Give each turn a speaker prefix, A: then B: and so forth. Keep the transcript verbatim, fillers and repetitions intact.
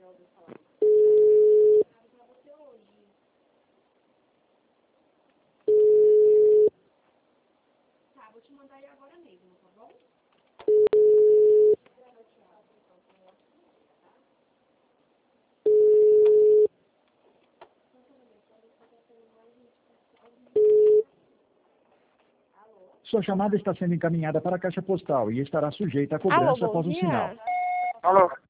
A: Sua chamada está sendo encaminhada para a caixa postal e estará sujeita a
B: Alô,
A: cobrança
B: bom
A: após o
B: dia.
A: sinal.
C: Alô?